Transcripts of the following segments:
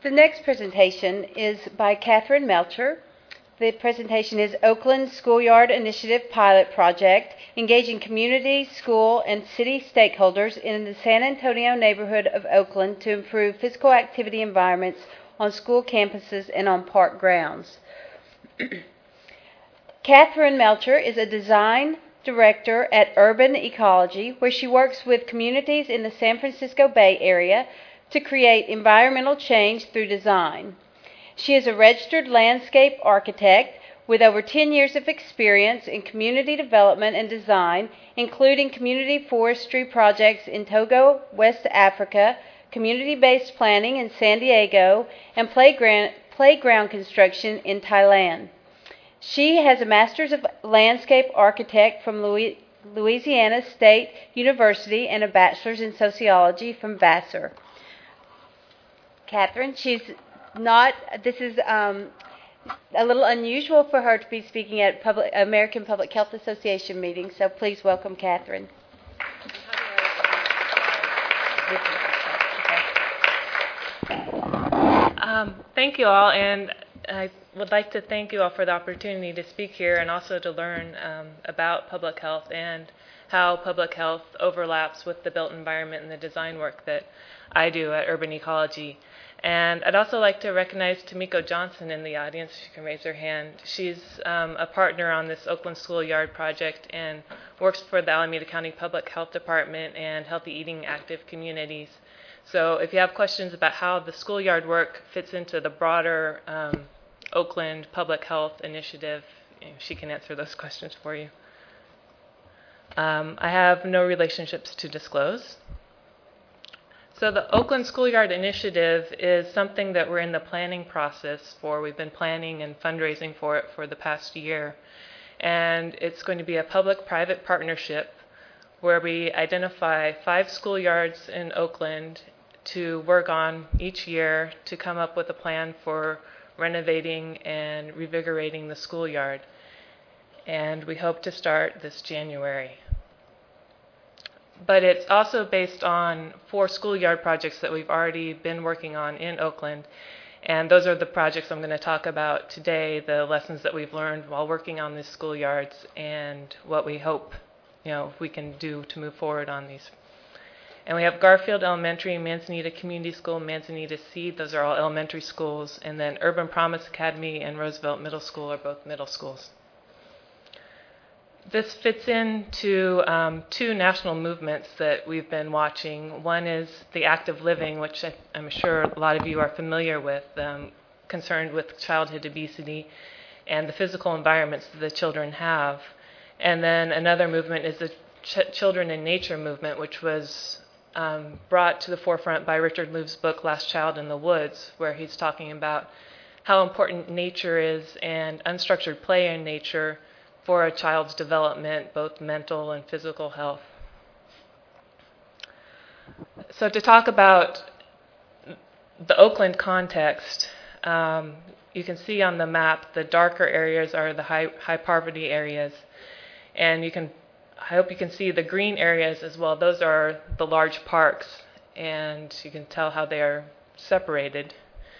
The next presentation is by Catherine Melcher. The presentation is Oakland Schoolyard Initiative Pilot Project, engaging community, school, and city stakeholders in the San Antonio neighborhood of Oakland to improve physical activity environments on school campuses and on park grounds. Catherine Melcher is a design director at Urban Ecology, where she works with communities in the San Francisco Bay Area to create environmental change through design. She is a registered landscape architect with over 10 years of experience in community development and design, including community forestry projects in Togo, West Africa, community-based planning in San Diego, and playground construction in Thailand. She has a Master's of Landscape Architect from Louisiana State University and a Bachelor's in Sociology from Vassar. Catherine, this is a little unusual for her to be speaking at American Public Health Association meetings, so please welcome Catherine. Thank you all, and I would like to thank you all for the opportunity to speak here and also to learn about public health and how public health overlaps with the built environment and the design work that I do at Urban Ecology. And I'd also like to recognize Tamiko Johnson in the audience. She can raise her hand. She's a partner on this Oakland Schoolyard project and works for the Alameda County Public Health Department and Healthy Eating Active Communities. So if you have questions about how the schoolyard work fits into the broader Oakland Public Health Initiative, she can answer those questions for you. I have no relationships to disclose. So the Oakland Schoolyard Initiative is something that we're in the planning process for. We've been planning and fundraising for it for the past year. And it's going to be a public-private partnership where we identify 5 schoolyards in Oakland to work on each year to come up with a plan for renovating and revigorating the schoolyard. And we hope to start this January. But it's also based on 4 schoolyard projects that we've already been working on in Oakland. And those are the projects I'm going to talk about today, the lessons that we've learned while working on these schoolyards and what we hope we can do to move forward on these. And we have Garfield Elementary, Manzanita Community School, Manzanita Seed. Those are all elementary schools. And then Urban Promise Academy and Roosevelt Middle School are both middle schools. This fits into 2 national movements that we've been watching. One is the active living, which I'm sure a lot of you are familiar with, concerned with childhood obesity and the physical environments that the children have. And then another movement is the Children in Nature movement, which was brought to the forefront by Richard Louv's book, Last Child in the Woods, where he's talking about how important nature is and unstructured play in nature for a child's development, both mental and physical health. So to talk about the Oakland context, you can see on the map the darker areas are the high poverty areas. And I hope you can see the green areas as well. Those are the large parks, and you can tell how they are separated.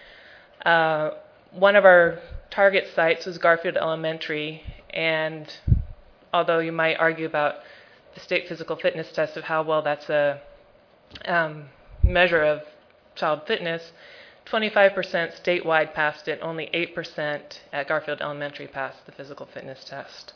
One of our target sites was Garfield Elementary, and although you might argue about the state physical fitness test of how well that's a measure of child fitness, 25% statewide passed it, only 8% at Garfield Elementary passed the physical fitness test.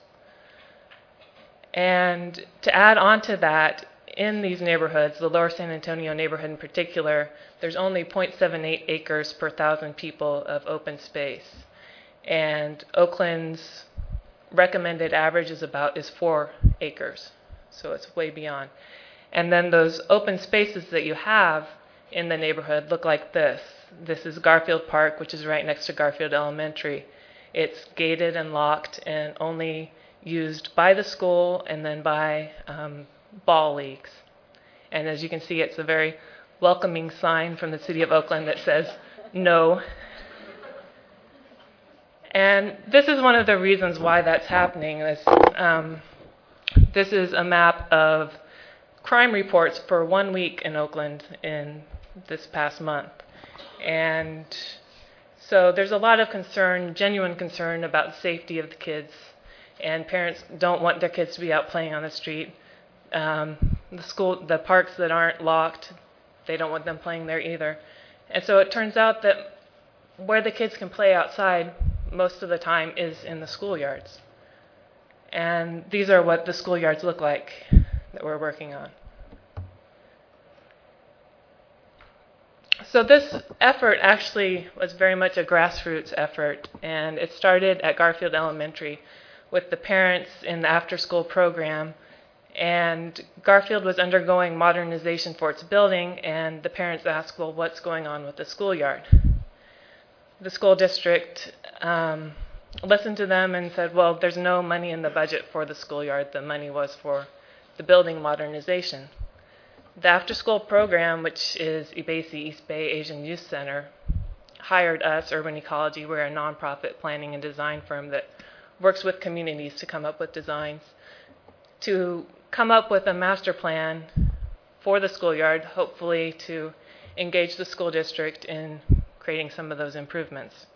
And to add on to that, in these neighborhoods, the Lower San Antonio neighborhood in particular, there's only 0.78 acres per 1,000 people of open space. And Oakland's recommended average is 4 acres, so it's way beyond. And then those open spaces that you have in the neighborhood look like this. This is Garfield Park, which is right next to Garfield Elementary. It's gated and locked and only used by the school and then by ball leagues. And as you can see, it's a very welcoming sign from the city of Oakland that says no. And this is one of the reasons why that's happening. This is a map of crime reports for 1 week in Oakland in this past month. And so there's a lot of concern, genuine concern about the safety of the kids, and parents don't want their kids to be out playing on the street. The parks that aren't locked, they don't want them playing there either. And so it turns out that where the kids can play outside most of the time is in the schoolyards. And these are what the schoolyards look like that we're working on. So this effort actually was very much a grassroots effort, and it started at Garfield Elementary with the parents in the after-school program. And Garfield was undergoing modernization for its building, and the parents asked, well, what's going on with the schoolyard? The school district listened to them and said, well, there's no money in the budget for the schoolyard. The money was for the building modernization. The after-school program, which is IBESI, East Bay Asian Youth Center, hired us, Urban Ecology. We're a nonprofit planning and design firm that works with communities to come up with designs, to come up with a master plan for the schoolyard, hopefully to engage the school district in creating some of those improvements.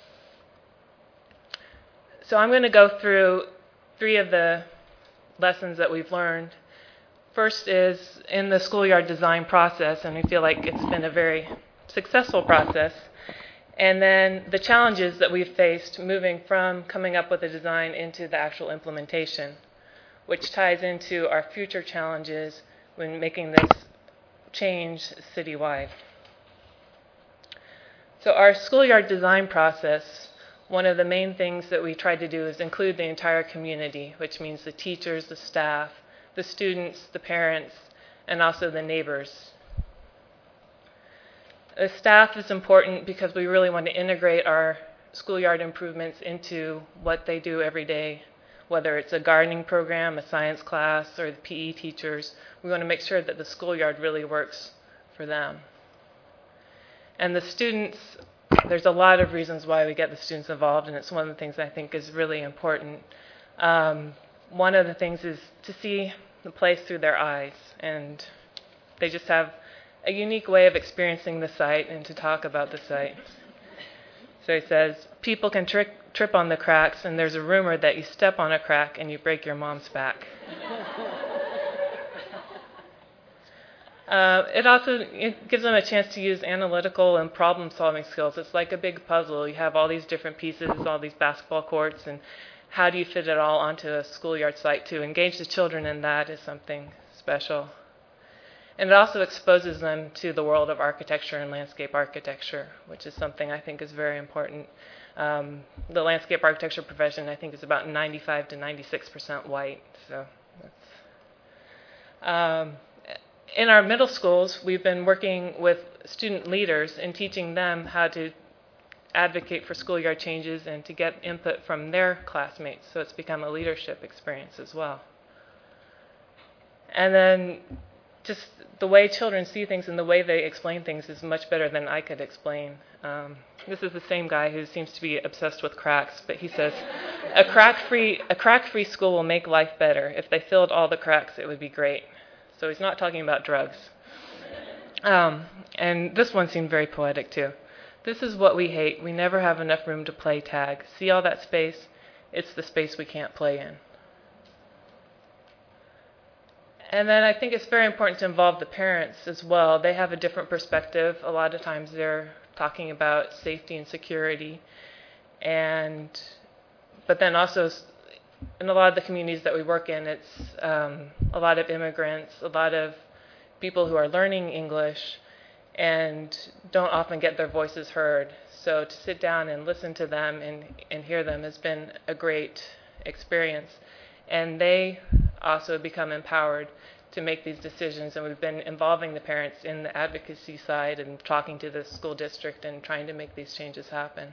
So I'm going to go through 3 of the lessons that we've learned. First is in the schoolyard design process, and we feel like it's been a very successful process. And then the challenges that we've faced moving from coming up with a design into the actual implementation, which ties into our future challenges when making this change citywide. So our schoolyard design process, one of the main things that we try to do is include the entire community, which means the teachers, the staff, the students, the parents, and also the neighbors. The staff is important because we really want to integrate our schoolyard improvements into what they do every day, whether it's a gardening program, a science class, or the PE teachers. We want to make sure that the schoolyard really works for them. And the students, there's a lot of reasons why we get the students involved, and it's one of the things I think is really important. One of the things is to see the place through their eyes, and they just have a unique way of experiencing the site and to talk about the site. So he says, people can trip on the cracks, and there's a rumor that you step on a crack and you break your mom's back. It gives them a chance to use analytical and problem-solving skills. It's like a big puzzle. You have all these different pieces, all these basketball courts, and how do you fit it all onto a schoolyard site? To engage the children in that is something special. And it also exposes them to the world of architecture and landscape architecture, which is something I think is very important. The landscape architecture profession, I think, is about 95 to 96% white. So that's, in our middle schools, we've been working with student leaders and teaching them how to advocate for schoolyard changes and to get input from their classmates. So it's become a leadership experience as well. And then just the way children see things and the way they explain things is much better than I could explain. This is the same guy who seems to be obsessed with cracks, but he says, a crack-free school will make life better. If they filled all the cracks, it would be great. So he's not talking about drugs. And this one seemed very poetic too. This is what we hate. We never have enough room to play tag. See all that space? It's the space we can't play in. And then I think it's very important to involve the parents as well. They have a different perspective. A lot of times they're talking about safety and security. But then also in a lot of the communities that we work in, it's a lot of immigrants, a lot of people who are learning English and don't often get their voices heard. So to sit down and listen to them and hear them has been a great experience. And they also become empowered to make these decisions, and we've been involving the parents in the advocacy side and talking to the school district and trying to make these changes happen.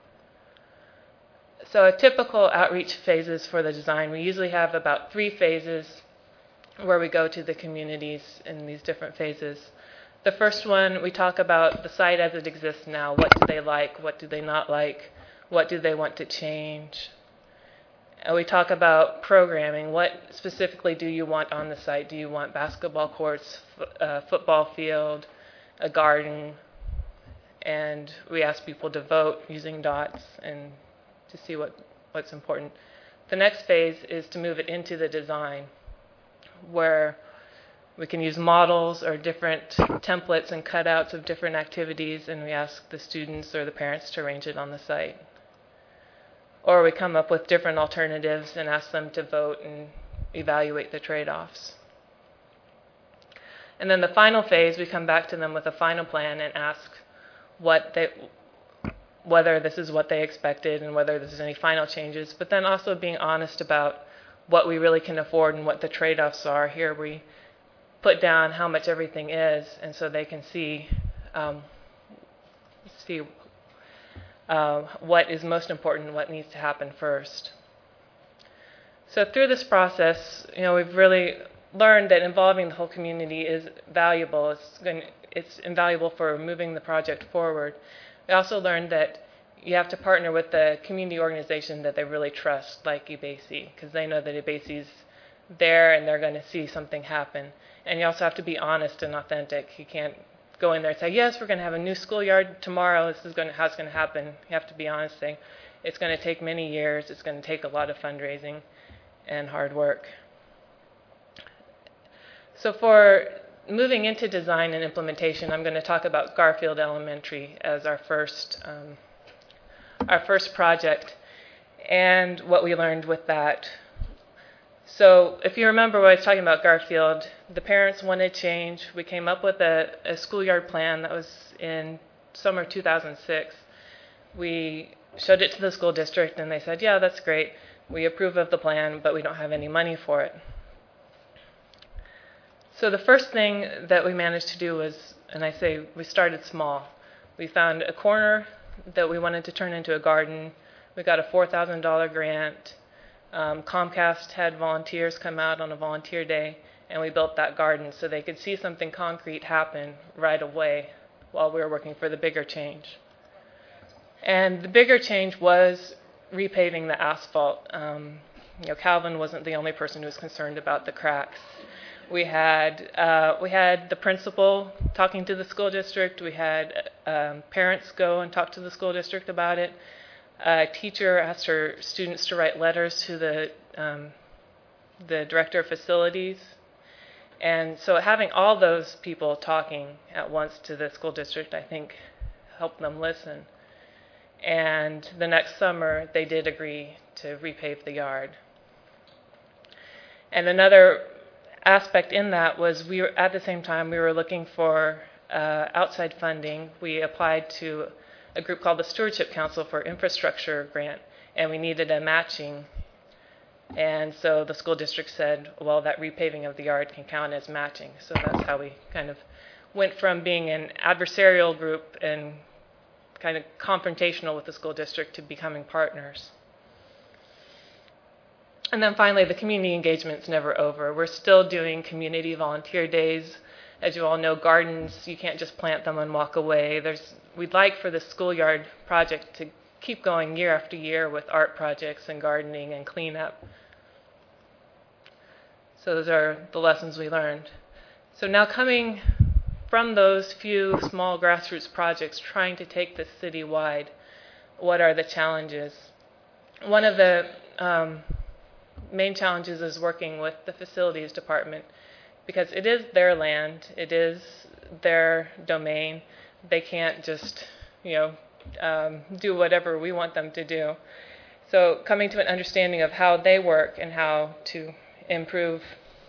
So a typical outreach phases for the design, we usually have about 3 phases where we go to the communities in these different phases. The first one, we talk about the site as it exists now. What do they like? What do they not like? What do they want to change? And we talk about programming. What specifically do you want on the site? Do you want basketball courts, a football field, a garden? and we ask people to vote using dots and to see what's important. The next phase is to move it into the design, where we can use models or different templates and cutouts of different activities, and we ask the students or the parents to arrange it on the site. Or we come up with different alternatives and ask them to vote and evaluate the trade-offs. And then the final phase, we come back to them with a final plan and ask whether this is what they expected and whether there's any final changes, but then also being honest about what we really can afford and what the trade-offs are. Here we put down how much everything is, and so they can see what is most important and what needs to happen first. So through this process, we've really learned that involving the whole community is valuable. It's invaluable for moving the project forward. We also learned that you have to partner with the community organization that they really trust, like EBASI, because they know that EBASI's there and they're going to see something happen. And you also have to be honest and authentic. You can't go in there and say, yes, we're going to have a new schoolyard tomorrow. This is how it's going to happen. You have to be honest, saying it's going to take many years. It's going to take a lot of fundraising and hard work. So for moving into design and implementation, I'm going to talk about Garfield Elementary as our first project and what we learned with that. So if you remember what I was talking about Garfield, the parents wanted change. We came up with a schoolyard plan that was in summer 2006. We showed it to the school district and they said, yeah, that's great. We approve of the plan, but we don't have any money for it. So the first thing that we managed to do was, and I say we started small. We found a corner that we wanted to turn into a garden. We got a $4,000 grant. Comcast had volunteers come out on a volunteer day, and we built that garden so they could see something concrete happen right away while we were working for the bigger change. And the bigger change was repaving the asphalt. Calvin wasn't the only person who was concerned about the cracks. We had the principal talking to the school district. We had parents go and talk to the school district about it. A teacher asked her students to write letters to the director of facilities. And so having all those people talking at once to the school district, I think, helped them listen. And the next summer, they did agree to repave the yard. And another aspect in that was at the same time we were looking for outside funding. We applied to a group called the Stewardship Council for Infrastructure Grant, and we needed a matching. And so the school district said, well, that repaving of the yard can count as matching. So that's how we kind of went from being an adversarial group and kind of confrontational with the school district to becoming partners. And then finally, the community engagement's never over. We're still doing community volunteer days. As you all know, gardens, you can't just plant them and walk away. We'd like for the schoolyard project to keep going year after year with art projects and gardening and cleanup. So those are the lessons we learned. So now coming from those few small grassroots projects, trying to take this citywide, what are the challenges? One of the main challenges is working with the facilities department, because it is their land, it is their domain. They can't just, do whatever we want them to do. So coming to an understanding of how they work and how to improve.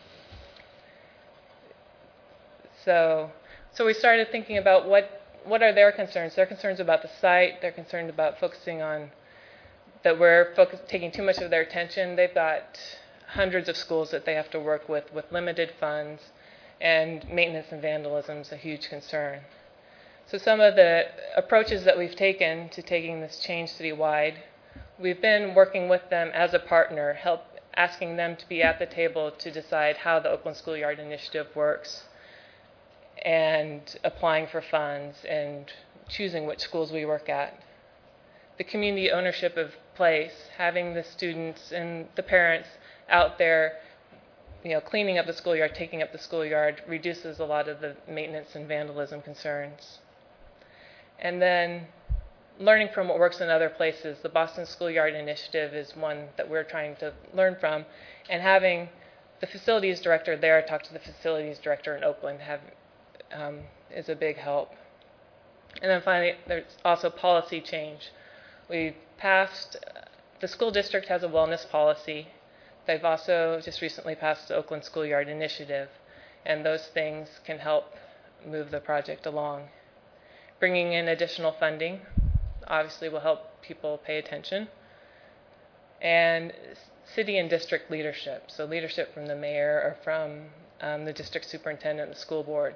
So we started thinking about what are their concerns. Their concerns about the site. They're concerned about focusing on that we're taking too much of their attention. They've got hundreds of schools that they have to work with limited funds, and maintenance and vandalism is a huge concern. So some of the approaches that we've taken to taking this change citywide, we've been working with them as a partner, asking them to be at the table to decide how the Oakland Schoolyard Initiative works, and applying for funds and choosing which schools we work at. The community ownership of place, having the students and the parents out there, cleaning up the schoolyard, taking up the schoolyard, reduces a lot of the maintenance and vandalism concerns. And then learning from what works in other places. The Boston Schoolyard Initiative is one that we're trying to learn from, and having the facilities director there talk to the facilities director in Oakland is a big help. And then finally, there's also policy change. We passed, the school district has a wellness policy. They've also just recently passed the Oakland Schoolyard Initiative, and those things can help move the project along. Bringing in additional funding obviously will help people pay attention. And city and district leadership, so leadership from the mayor or from the district superintendent and the school board.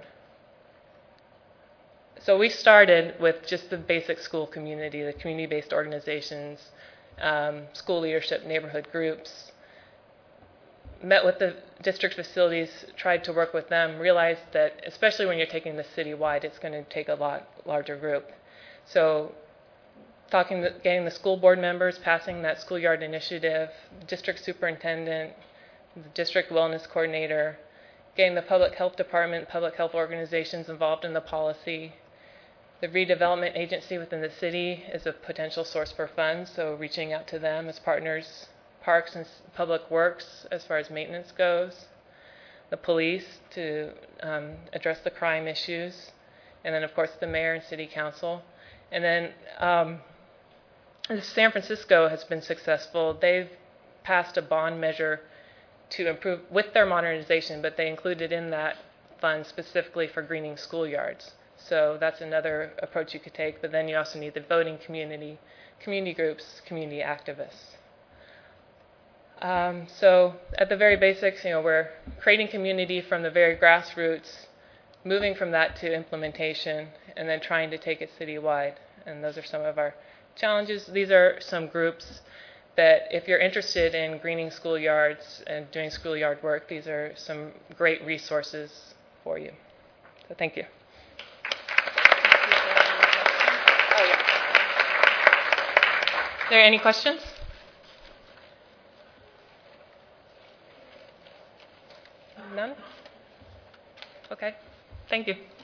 So we started with just the basic school community, the community-based organizations, school leadership, neighborhood groups, met with the district facilities, tried to work with them, realized that especially when you're taking this citywide, it's going to take a lot larger group. So getting the school board members, passing that schoolyard initiative, district superintendent, the district wellness coordinator, getting the public health department, public health organizations involved in the policy. The redevelopment agency within the city is a potential source for funds, so reaching out to them as partners, parks and public works as far as maintenance goes, the police to address the crime issues, and then of course the mayor and city council. And then San Francisco has been successful. They've passed a bond measure to improve with their modernization, but they included in that fund specifically for greening schoolyards. So that's another approach you could take, but then you also need the voting community, community groups, community activists. So at the very basics, we're creating community from the very grassroots, moving from that to implementation, and then trying to take it citywide. And those are some of our challenges. These are some groups that if you're interested in greening schoolyards and doing schoolyard work, these are some great resources for you. So thank you. Are there any questions? None? Okay. Thank you.